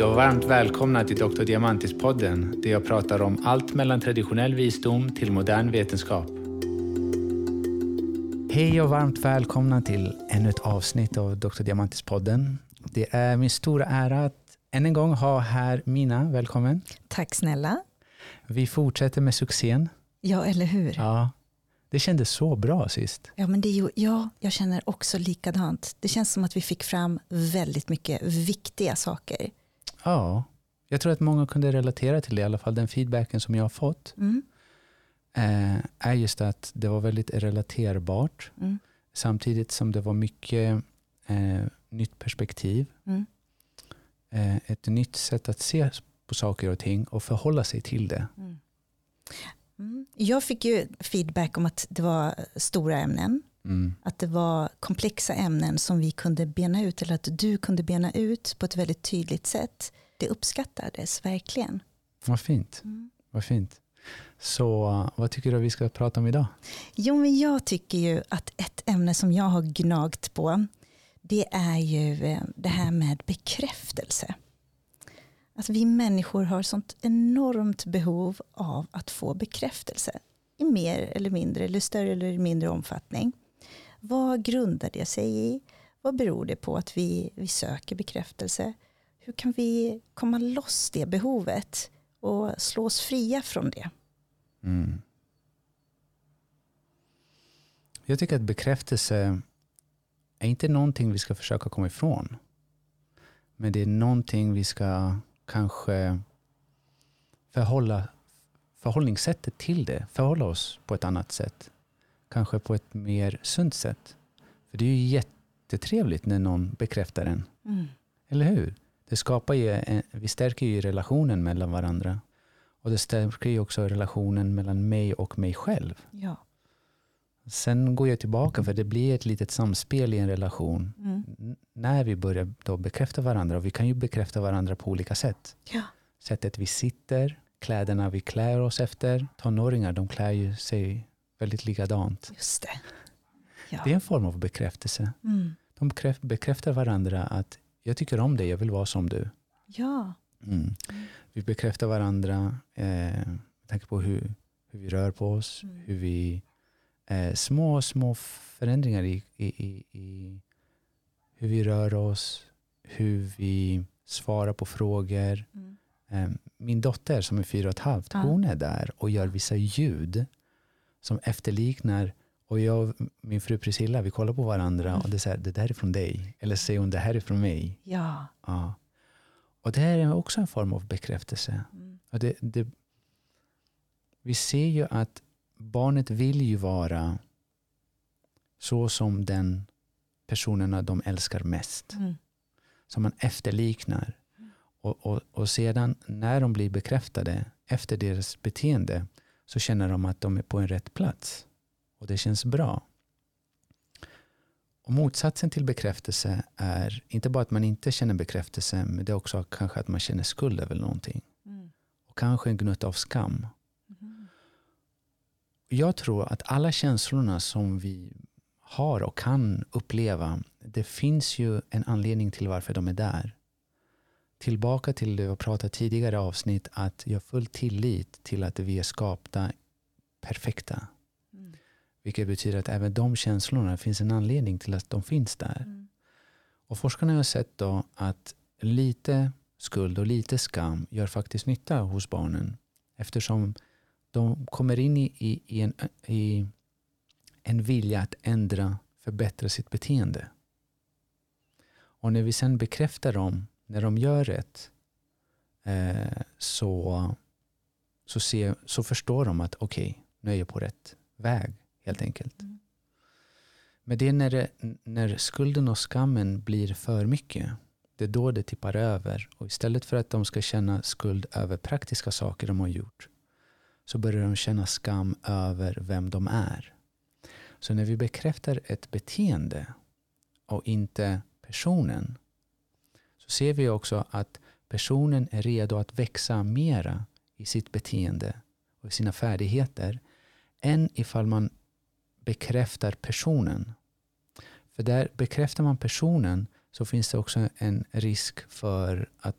och varmt välkomna till Dr. Diamantis-podden där jag pratar om allt mellan traditionell visdom till modern vetenskap. Hej och varmt välkomna till ännu ett avsnitt av Dr. Diamantis-podden. Det är min stora ära att än en gång ha här Mina. Välkommen. Tack snälla. Vi fortsätter med succén. Ja, eller hur? Ja, det kändes så bra sist. Ja, men det är ju, jag känner också likadant. Det känns som att vi fick fram väldigt mycket viktiga saker. Ja, jag tror att många kunde relatera till det. I alla fall den feedbacken som jag har fått är just att det var väldigt relaterbart. Samtidigt som det var mycket nytt perspektiv. Ett nytt sätt att se på saker och ting och förhålla sig till det. Jag fick ju feedback om att det var stora ämnen. Att det var komplexa ämnen som vi kunde bena ut, eller att du kunde bena ut på ett väldigt tydligt sätt. Det uppskattades verkligen. Vad fint. Vad fint. Så vad tycker du vi ska prata om idag? Jo, men jag tycker ju att ett ämne som jag har gnagt på, det är ju det här med bekräftelse. Att vi människor har sånt enormt behov av att få bekräftelse i mer eller mindre, eller större eller mindre omfattning. Vad grundar det sig i? Vad beror det på att vi söker bekräftelse? Hur kan vi komma loss det behovet och slå oss fria från det? Jag tycker att bekräftelse är inte någonting vi ska försöka komma ifrån. Men det är någonting vi ska kanske förhållningssättet till det. Förhålla oss på ett annat sätt. Kanske på ett mer sunt sätt. För det är ju jättetrevligt när någon bekräftar en. Eller hur? Det skapar ju vi stärker ju relationen mellan varandra. Och det stärker ju också relationen mellan mig och mig själv. Ja. Sen går jag tillbaka för det blir ett litet samspel i en relation. När vi börjar då bekräfta varandra. Och vi kan ju bekräfta varandra på olika sätt. Ja. Sättet vi sitter, kläderna vi klär oss efter. Tonåringar, de klär ju sig väldigt likadant. Just det. Ja. Det är en form av bekräftelse. De bekräftar varandra att jag tycker om dig, jag vill vara som du. Ja. Vi bekräftar varandra, tänker på hur vi rör på oss, hur vi små förändringar i hur vi rör oss, hur vi svarar på frågor. Min dotter som är 4,5, hon är där och gör vissa ljud som efterliknar, och jag och min fru Priscilla, vi kollar på varandra och det är så här, det där är från dig, eller säger hon det här är från mig. Ja. Ja. Och det här är också en form av bekräftelse. Och vi ser ju att barnet vill ju vara så som den personerna de älskar mest. Som man efterliknar. Och sedan när de blir bekräftade efter deras beteende så känner de att de är på en rätt plats. Och det känns bra. Och motsatsen till bekräftelse är inte bara att man inte känner bekräftelse, men det är också kanske att man känner skuld över någonting. Och kanske en gnutta av skam. Jag tror att alla känslorna som vi har och kan uppleva, det finns ju en anledning till varför de är där. Tillbaka till det jag pratade tidigare avsnitt, att jag har full tillit till att vi är skapta perfekta. Vilket betyder att även de känslorna finns en anledning till att de finns där. Och forskarna har sett då att lite skuld och lite skam gör faktiskt nytta hos barnen. Eftersom de kommer in i en vilja att förbättra sitt beteende. Och när vi sen bekräftar dem när de gör rätt, så förstår de att okej, nu är jag på rätt väg helt enkelt. Men det är när skulden och skammen blir för mycket, det är då det tippar över. Och istället för att de ska känna skuld över praktiska saker de har gjort, så börjar de känna skam över vem de är. Så när vi bekräftar ett beteende och inte personen, så ser vi också att personen är redo att växa mera i sitt beteende och i sina färdigheter än ifall man bekräftar personen. För där bekräftar man personen så finns det också en risk för att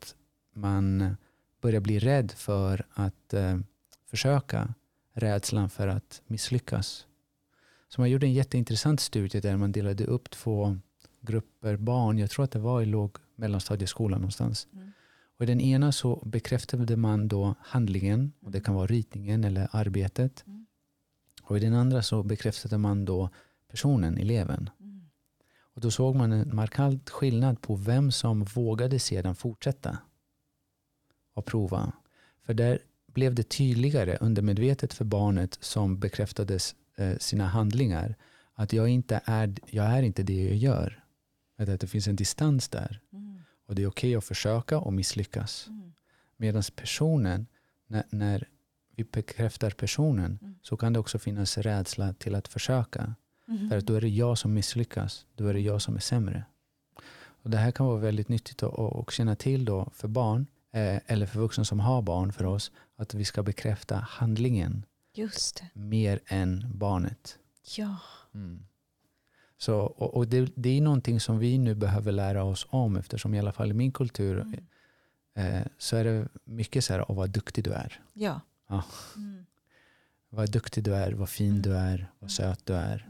man börjar bli rädd för att försöka, rädslan för att misslyckas. Så man gjorde en jätteintressant studie där man delade upp 2 grupper barn. Jag tror att det var i mellanstadieskolan någonstans. Och i den ena så bekräftade man då handlingen, och det kan vara ritningen eller arbetet. Och i den andra så bekräftade man då personen, eleven. Och då såg man en markant skillnad på vem som vågade sedan fortsätta och prova. För där blev det tydligare undermedvetet för barnet som bekräftades sina handlingar att jag är inte det jag gör. Att det finns en distans där. Och det är okej att försöka och misslyckas. Medan personen, när vi bekräftar personen, så kan det också finnas rädsla till att försöka. För att då är det jag som misslyckas. Då är det jag som är sämre. Och det här kan vara väldigt nyttigt att känna till då för barn, eller för vuxna som har barn för oss, att vi ska bekräfta handlingen. Just det. Mer än barnet. Ja. Så, och det är någonting som vi nu behöver lära oss om, eftersom i alla fall i min kultur så är det mycket så här, vad duktig du är. Ja. Vad duktig du är, vad fin du är, vad söt du är.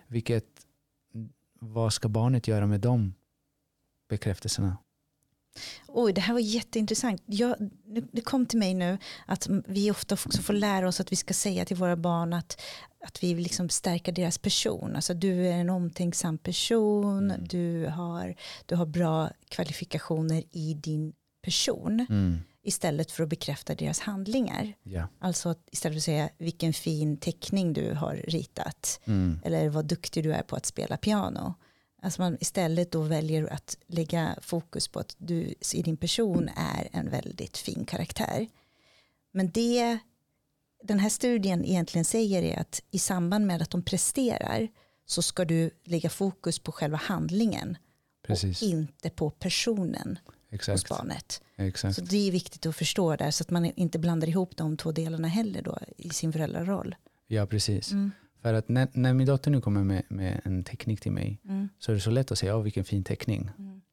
Vad ska barnet göra med de bekräftelserna? Oj, det här var jätteintressant. Det kom till mig nu att vi ofta också får lära oss att vi ska säga till våra barn att vi liksom stärker deras person. Alltså du är en omtänksam person, du har bra kvalifikationer i din person. Istället för att bekräfta deras handlingar. Yeah. Alltså istället för att säga vilken fin teckning du har ritat. Eller vad duktig du är på att spela piano. Alltså man istället då väljer att lägga fokus på att du i din person är en väldigt fin karaktär. Men den här studien egentligen säger är att i samband med att de presterar så ska du lägga fokus på själva handlingen. Precis. Och inte på personen. Exakt. Hos barnet. Exakt. Så det är viktigt att förstå där så att man inte blandar ihop de 2 delarna heller då i sin föräldraroll. Ja, precis. För att när min dotter nu kommer med en teknik till mig så är det så lätt att säga vilken fin teckning.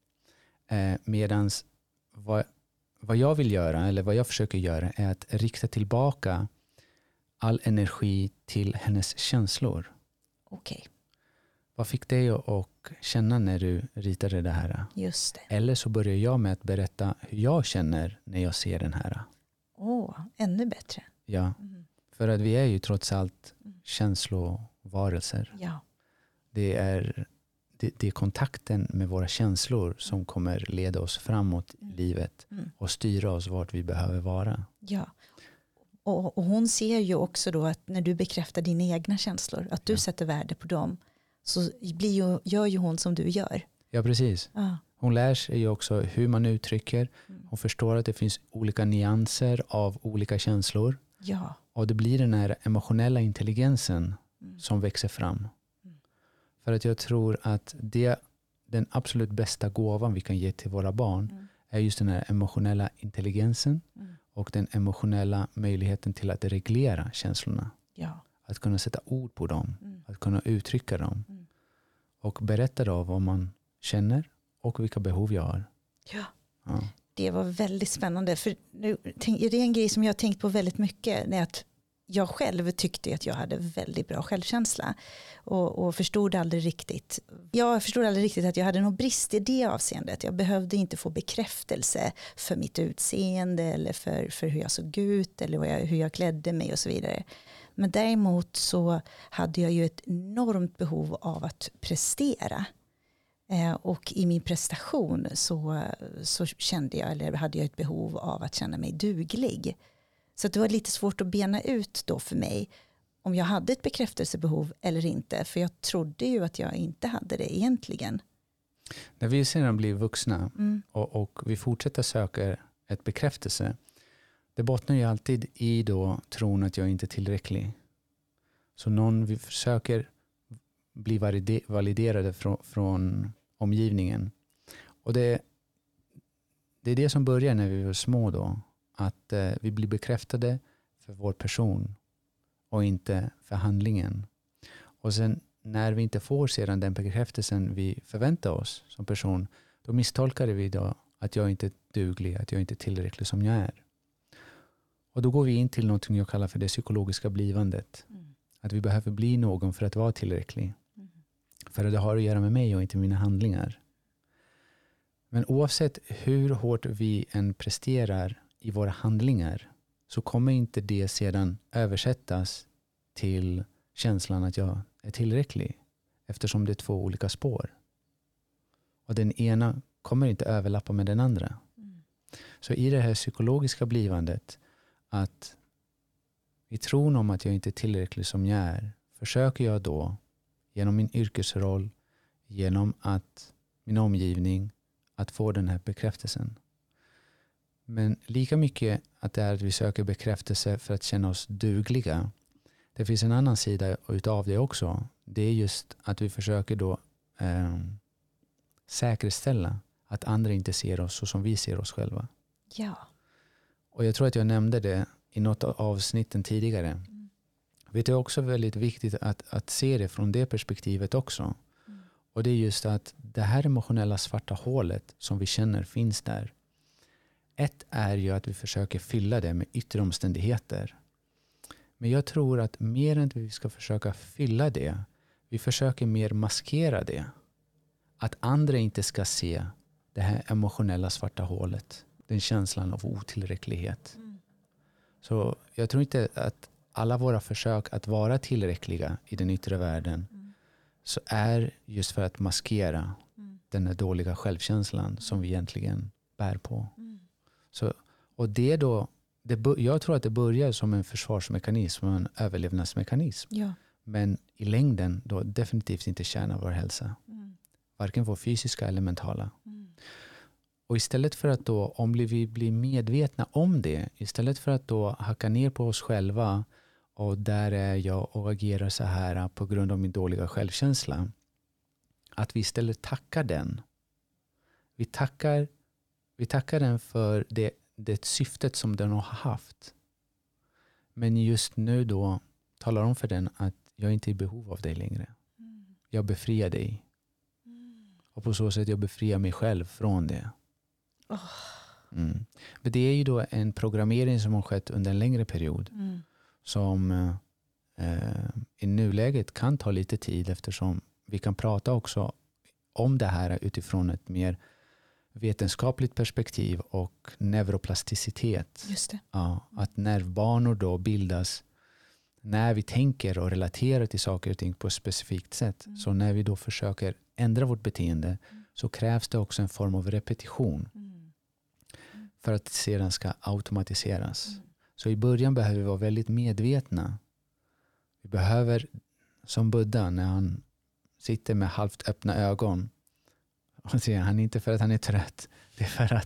Medans vad jag vill göra eller vad jag försöker göra är att rikta tillbaka all energi till hennes känslor. Okej. Vad fick dig att känna när du ritade det här? Just det. Eller så börjar jag med att berätta hur jag känner när jag ser den här. Ännu bättre. Ja, för att vi är ju trots allt känslovarelser. Ja. Det är kontakten med våra känslor som kommer leda oss framåt i livet och styra oss vart vi behöver vara. Ja. Och hon ser ju också då att när du bekräftar dina egna känslor, att du sätter värde på dem, så gör ju hon som du gör. Ja, precis. Ja. Hon lär sig ju också hur man uttrycker. Hon förstår att det finns olika nyanser av olika känslor. Ja. Och det blir den här emotionella intelligensen som växer fram. För att jag tror att den absolut bästa gåvan vi kan ge till våra barn är just den här emotionella intelligensen och den emotionella möjligheten till att reglera känslorna. Ja. Att kunna sätta ord på dem. Att kunna uttrycka dem. Och berätta då vad man känner och vilka behov jag har. Ja. Ja. Det var väldigt spännande. För det är en grej som jag har tänkt på väldigt mycket. Är att jag själv tyckte att jag hade väldigt bra självkänsla. Och förstod aldrig riktigt. Jag förstod aldrig riktigt att jag hade någon brist i det avseendet. Jag behövde inte få bekräftelse för mitt utseende. Eller för hur jag såg ut. Eller hur jag klädde mig och så vidare. Men däremot så hade jag ju ett enormt behov av att prestera. Och i min prestation så kände jag, eller hade jag ett behov av att känna mig duglig. Så det var lite svårt att bena ut då för mig om jag hade ett bekräftelsebehov eller inte. För jag trodde ju att jag inte hade det egentligen. När vi sedan blir vuxna och vi fortsätter söka ett bekräftelse, det bottnar ju alltid i då tron att jag inte är tillräcklig. Så vi försöker bli validerade från omgivningen. Och det är det som börjar när vi var små då. Att vi blir bekräftade för vår person och inte för handlingen. Och sen när vi inte får sedan den bekräftelsen vi förväntar oss som person, då misstolkar vi då att jag inte är duglig, att jag inte är tillräcklig som jag är. Och då går vi in till något jag kallar för det psykologiska blivandet. Att vi behöver bli någon för att vara tillräcklig. För att det har att göra med mig och inte mina handlingar. Men oavsett hur hårt vi än presterar i våra handlingar så kommer inte det sedan översättas till känslan att jag är tillräcklig. Eftersom det är två olika spår. Och den ena kommer inte överlappa med den andra. Så i det här psykologiska blivandet att i tron om att jag inte är tillräcklig som jag är försöker jag då genom min yrkesroll, genom att min omgivning att få den här bekräftelsen. Men lika mycket att det är att vi söker bekräftelse för att känna oss dugliga. Det finns en annan sida utav det också. Det är just att vi försöker då säkerställa att andra inte ser oss så som vi ser oss själva. Ja. Och jag tror att jag nämnde det i något av avsnitten tidigare. Det är också väldigt viktigt att se det från det perspektivet också. Och det är just att det här emotionella svarta hålet som vi känner finns där. Ett är ju att vi försöker fylla det med yttre omständigheter. Men jag tror att mer än att vi ska försöka fylla det, vi försöker mer maskera det. Att andra inte ska se det här emotionella svarta hålet. Den känslan av otillräcklighet. Så jag tror inte att alla våra försök att vara tillräckliga i den yttre världen så är just för att maskera den här dåliga självkänslan som vi egentligen bär på. Så, och det då, jag tror att det börjar som en försvarsmekanism och en överlevnadsmekanism. Ja. Men i längden då definitivt inte tjänar vår hälsa. Varken vår fysiska eller mentala. Och istället för att då, om vi blir medvetna om det, istället för att då hacka ner på oss själva och där är jag och agerar så här på grund av min dåliga självkänsla. Att vi istället tackar den. Vi tackar den för det syftet som den har haft. Men just nu då talar om för den att jag inte är i behov av dig längre. Jag befriar dig. Och på så sätt jag befriar mig själv från det. Men det är ju då en programmering som har skett under en längre period. Som i nuläget kan ta lite tid eftersom vi kan prata också om det här utifrån ett mer vetenskapligt perspektiv och neuroplasticitet. Just det. Ja, att nervbanor då bildas när vi tänker och relaterar till saker och ting på ett specifikt sätt. Så när vi då försöker ändra vårt beteende så krävs det också en form av repetition för att det sedan ska automatiseras. Så i början behöver vi vara väldigt medvetna. Vi behöver, som Buddha när han sitter med halvt öppna ögon och säger han inte för att han är trött. Det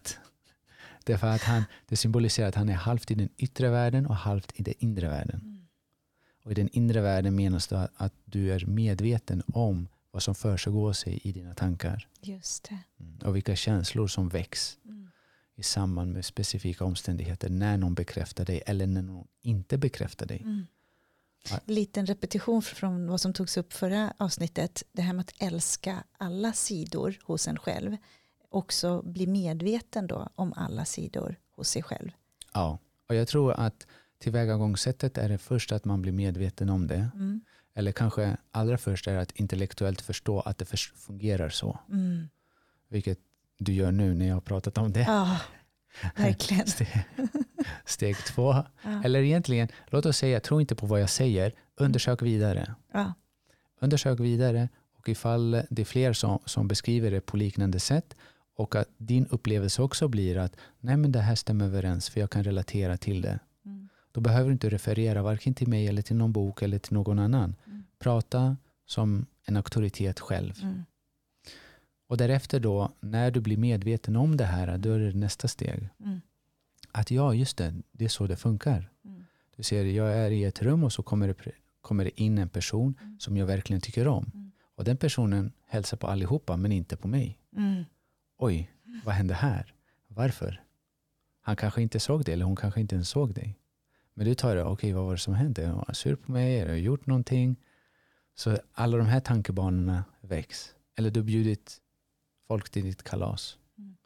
är för att det symboliserar att han är halvt i den yttre världen och halvt i den inre världen. Och i den inre världen menas det att du är medveten om vad som försiggår sig i dina tankar. Just det. Och vilka känslor som väcks i samband med specifika omständigheter när någon bekräftar dig eller när någon inte bekräftar dig. Liten repetition från vad som togs upp förra avsnittet. Det här med att älska alla sidor hos en själv. Också bli medveten då om alla sidor hos sig själv. Ja, och jag tror att tillvägagångssättet är det först att man blir medveten om det. Eller kanske allra först är att intellektuellt förstå att det fungerar så. Vilket du gör nu när jag har pratat om det. Ja, verkligen. Steg 2. Ja. Eller egentligen, låt oss säga, tro inte på vad jag säger. Undersök vidare. Ja. Undersök vidare och ifall det är fler som beskriver det på liknande sätt och att din upplevelse också blir att nej men det här stämmer överens för jag kan relatera till det. Då behöver du inte referera varken till mig eller till någon bok eller till någon annan. Prata som en auktoritet själv. Och därefter då, när du blir medveten om det här, då är det nästa steg. Att ja, just det är så det funkar. Du ser, jag är i ett rum och så kommer det in en person som jag verkligen tycker om. Och den personen hälsar på allihopa men inte på mig. Oj, vad hände här? Varför? Han kanske inte såg det eller hon kanske inte ens såg dig. Men du tar det, okej, vad var det som hände? Jag är sur på mig, jag har gjort någonting. Så alla de här tankebanorna väcks. Eller du har bjudit folk till ditt kalas.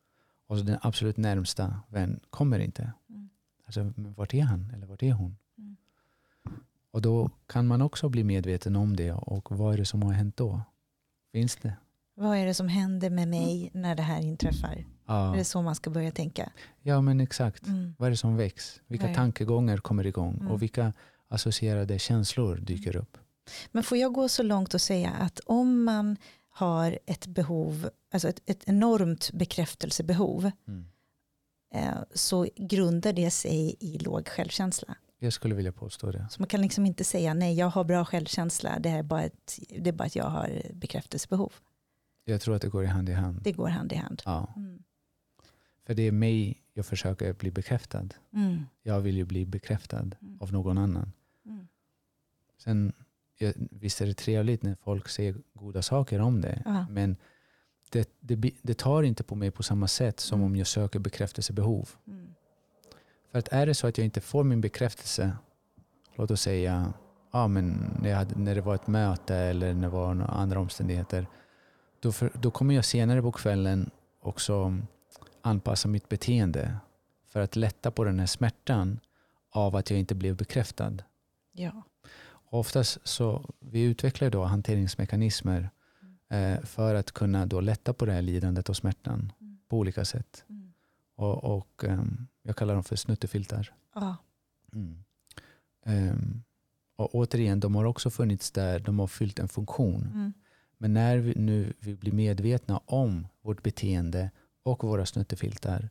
Och så den absolut närmsta vän kommer inte. Alltså, men vart är han eller vart är hon? Och då kan man också bli medveten om det. Och vad är det som har hänt då? Finns det? Vad är det som händer med mig när det här inträffar? Ja. Är det så man ska börja tänka? Ja, men exakt. Vad är det som väcks? Vilka tankegångar kommer igång? Och vilka associerade känslor dyker upp? Men får jag gå så långt och säga att om man har ett behov, alltså ett enormt bekräftelsebehov, så grundar det sig i låg självkänsla. Jag skulle vilja påstå det. Så man kan liksom inte säga nej, jag har bra självkänsla, det är bara att jag har bekräftelsebehov. Jag tror att det går hand i hand. Det går hand i hand. Ja. För det är mig jag försöker bli bekräftad. Jag vill ju bli bekräftad av någon annan. Sen, visst är det trevligt när folk säger goda saker om det. Men det tar inte på mig på samma sätt som om jag söker bekräftelsebehov. För att är det så att jag inte får min bekräftelse, låt oss säga men när det var ett möte eller när det var några andra omständigheter, då kommer jag senare på kvällen också anpassa mitt beteende för att lätta på den här smärtan av att jag inte blev bekräftad. Ja. Och oftast så vi utvecklar då hanteringsmekanismer för att kunna då lätta på det här lidandet och smärtan på olika sätt. Och jag kallar dem för snuttefiltar. Och återigen, de har också funnits där, de har fyllt en funktion. Men när vi blir medvetna om vårt beteende och våra snuttefiltar,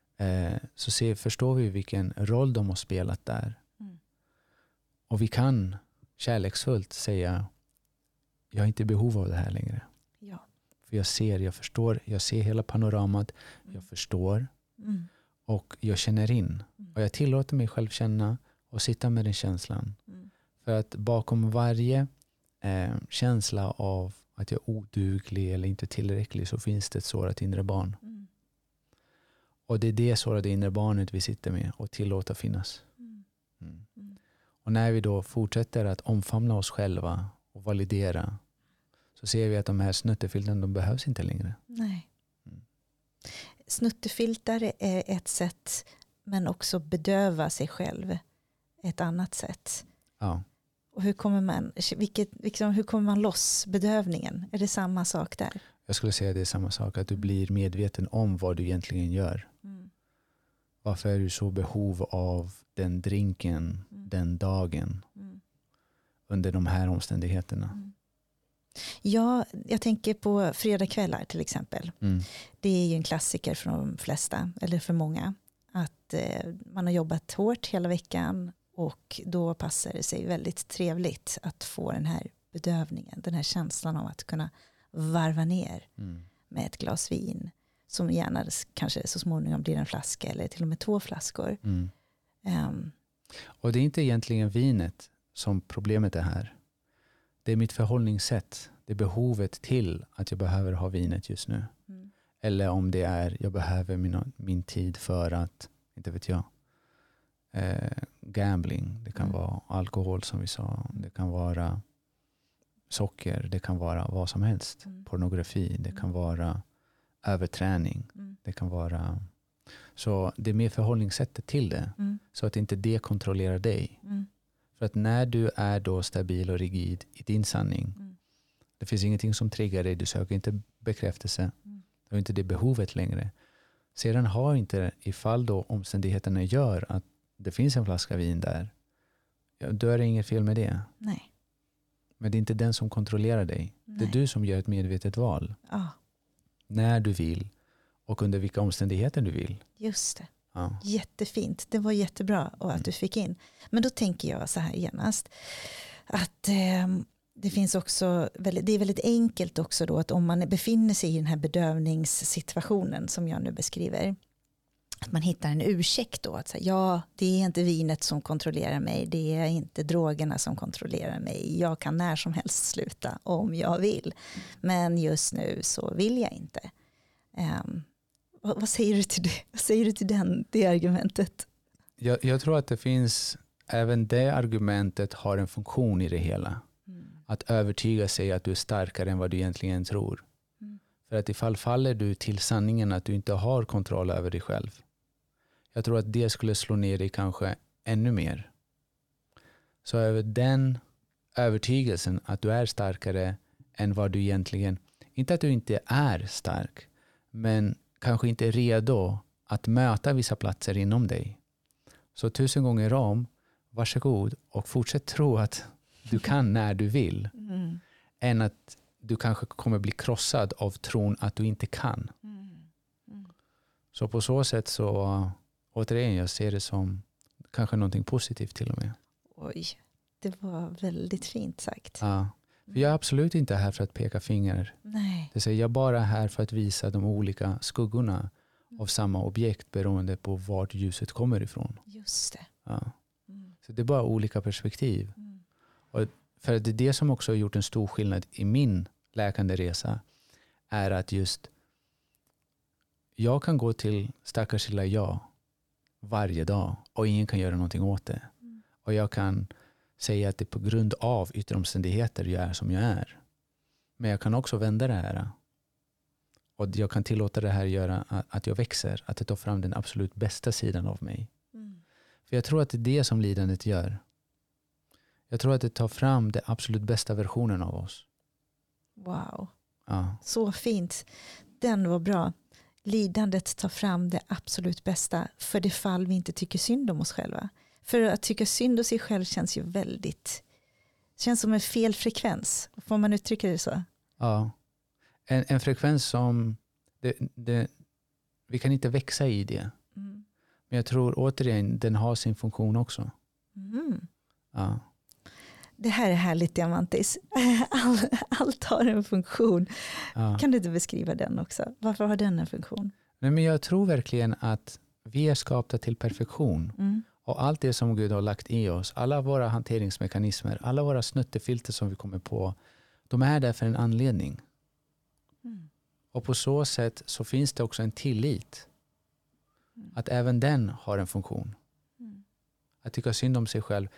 så förstår vi vilken roll de har spelat där. Och vi kan kärleksfullt säga, jag är inte i behov av det här längre. Ja. För jag förstår, jag ser hela panoramat, jag förstår och jag känner in. Och jag tillåter mig själv känna och sitta med den känslan. För att bakom varje känsla av att jag är oduglig eller inte tillräcklig så finns det ett sårat inre barn. Och det är det sårade inre barnet vi sitter med och tillåta finnas. Och när vi då fortsätter att omfamna oss själva och validera, så ser vi att de här snuttefiltarna, de behövs inte längre. Nej. Snuttefiltar är ett sätt, men också bedöva sig själv ett annat sätt. Ja. Och hur kommer man loss bedövningen? Är det samma sak där? Jag skulle säga att det är samma sak, att du blir medveten om vad du egentligen gör. Varför är du så behov av den drinken, den dagen, under de här omständigheterna? Ja, jag tänker på fredagskvällar till exempel. Det är ju en klassiker för de flesta, eller för många, att man har jobbat hårt hela veckan och då passar det sig väldigt trevligt att få den här bedövningen, den här känslan av att kunna varva ner med ett glas vin som gärna kanske så småningom blir en flaska eller till och med 2 flaskor. Och det är inte egentligen vinet som problemet är här. Det är mitt förhållningssätt. Det är behovet till att jag behöver ha vinet just nu. Eller om det är jag behöver min tid för att, inte vet jag, gambling. Det kan vara alkohol som vi sa. Det kan vara socker. Det kan vara vad som helst. Pornografi. Det kan vara överträning. Det kan vara... Så det är mer förhållningssättet till det. Så att inte det kontrollerar dig. För att när du är då stabil och rigid i din sanning. Det finns ingenting som triggar dig. Du söker inte bekräftelse. Du har inte det behovet längre. Sedan har inte, ifall då omständigheterna gör att det finns en flaska vin där. Då är det inget fel med det. Nej. Men det är inte den som kontrollerar dig. Nej. Det är du som gör ett medvetet val. När du vill. Och under vilka omständigheter du vill. Just det. Ja. Jättefint. Det var jättebra och att du fick in. Men då tänker jag så här genast. Att det finns också, det är väldigt enkelt också då att om man befinner sig i den här bedövningssituationen som jag nu beskriver. Att man hittar en ursäkt då. Att säga, ja, det är inte vinet som kontrollerar mig. Det är inte drogerna som kontrollerar mig. Jag kan när som helst sluta om jag vill. Men just nu så vill jag inte. Vad säger du till det? Vad säger du till det argumentet? Jag tror att det finns, även det argumentet har en funktion i det hela. Att övertyga sig att du är starkare än vad du egentligen tror. För att ifall faller du till sanningen att du inte har kontroll över dig själv. Jag tror att det skulle slå ner dig kanske ännu mer. Så över den övertygelsen att du är starkare än vad du egentligen, inte att du inte är stark, men kanske inte är redo att möta vissa platser inom dig. Så 1000 gånger om, varsågod och fortsätt tro att du kan när du vill. Än att du kanske kommer bli krossad av tron att du inte kan. Så på så sätt så, återigen, jag ser det som kanske någonting positivt till och med. Oj, det var väldigt fint sagt. Ja. För jag är absolut inte här för att peka finger. Nej. Det säger jag bara här för att visa de olika skuggorna av samma objekt beroende på vart ljuset kommer ifrån. Just det. Ja. Så det är bara olika perspektiv. Och för det är det som också har gjort en stor skillnad i min läkande resa är att just jag kan gå till stackars lilla jag varje dag och ingen kan göra någonting åt det. Och jag kan säga att det är på grund av yttre omständigheter jag är som jag är. Men jag kan också vända det här. Och jag kan tillåta det här göra att jag växer. Att det tar fram den absolut bästa sidan av mig. För jag tror att det är det som lidandet gör. Jag tror att det tar fram den absolut bästa versionen av oss. Wow. Ja. Så fint. Den var bra. Lidandet tar fram det absolut bästa för det fall vi inte tycker synd om oss själva. För att tycka synd om sig själv känns ju känns som en fel frekvens. Får man uttrycka det så? Ja. En frekvens som vi kan inte växa i det. Men jag tror återigen den har sin funktion också. Ja. Det här är härligt, Diamantis. Allt har en funktion. Ja. Kan du inte beskriva den också? Varför har den en funktion? Nej, men jag tror verkligen att vi är skapta till perfektion. Och allt det som Gud har lagt i oss, alla våra hanteringsmekanismer, alla våra snuttefilter som vi kommer på, de är där för en anledning. Och på så sätt så finns det också en tillit. Att även den har en funktion. Att tycka synd om sig själv.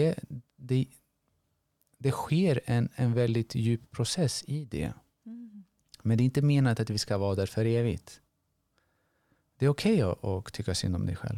Det sker en väldigt djup process i det. Men det är inte menat att vi ska vara där för evigt. Det är okej att tycka synd om dig själv.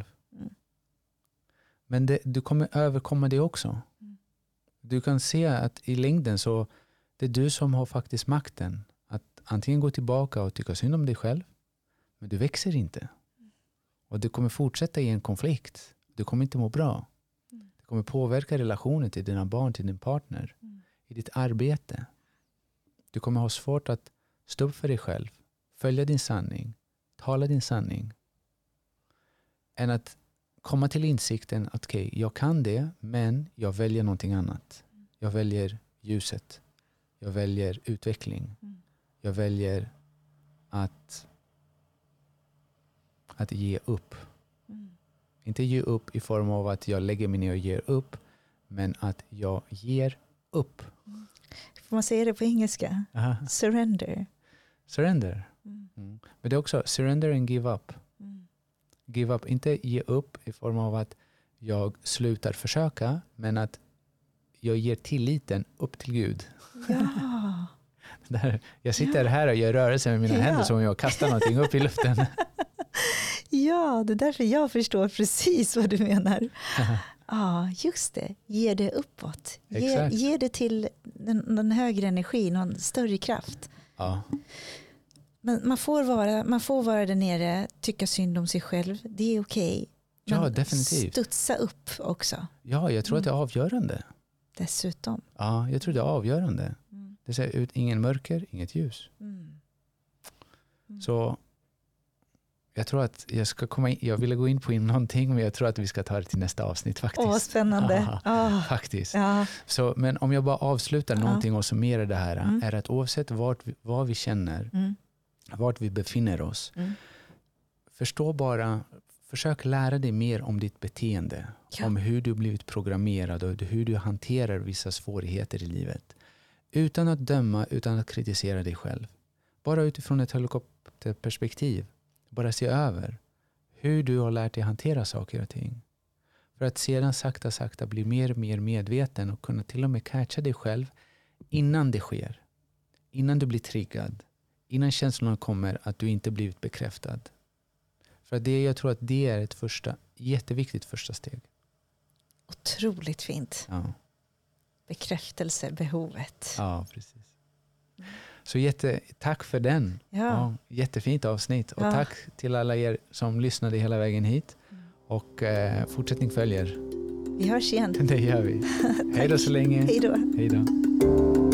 Men du kommer överkomma det också. Du kan se att i längden så det är du som har faktiskt makten att antingen gå tillbaka och tycka synd om dig själv, men du växer inte. Och du kommer fortsätta i en konflikt. Du kommer inte må bra. Det kommer påverka relationen till dina barn, till din partner, i ditt arbete. Du kommer ha svårt att stå upp för dig själv, följa din sanning, tala din sanning. Än att komma till insikten att okej, jag kan det, men jag väljer någonting annat. Jag väljer ljuset. Jag väljer utveckling. Jag väljer att ge upp. Inte ge upp i form av att jag lägger mig ner och ger upp, men att jag ger upp. Får man säga det på engelska? Aha. Surrender. Surrender. Men det är också surrender and give up. Give up, inte ge upp i form av att jag slutar försöka, men att jag ger tilliten upp till Gud. Ja. Jag sitter här och gör rörelser med mina händer som om jag kastar någonting upp i luften. Ja, det är därför jag förstår precis vad du menar. Ja, just det. Ge det uppåt. Ge det till den högre energin, någon större kraft. Ja. Men man får vara där nere, tycka synd om sig själv. Det är okej. Ja, definitivt. Studsa upp också. Ja, jag tror att det är avgörande. Dessutom. Ja, jag tror det är avgörande. Det ser ut ingen mörker, inget ljus. Så jag tror att jag ville gå in på någonting, men jag tror att vi ska ta det till nästa avsnitt faktiskt. Åh, spännande. Faktiskt. Ja. Så, men om jag bara avslutar någonting och summerar det här, är att oavsett vad vi känner, vart vi befinner oss, försök lära dig mer om ditt beteende, om hur du blivit programmerad och hur du hanterar vissa svårigheter i livet. Utan att döma, utan att kritisera dig själv. Bara utifrån ett helikopterperspektiv. Bara se över hur du har lärt dig hantera saker och ting. För att sedan sakta bli mer och mer medveten och kunna till och med catcha dig själv innan det sker. Innan du blir triggad. innan känslorna kommer att du inte blivit bekräftad. För det, jag tror att det är ett jätteviktigt första steg. Otroligt fint. Ja. Bekräftelse, behovet. Ja, precis. Så tack för den. Ja, jättefint avsnitt. Och tack till alla er som lyssnade hela vägen hit. Och fortsättning följer. Vi hörs igen. Det gör vi. Hej då så länge. Hej då. Hej då.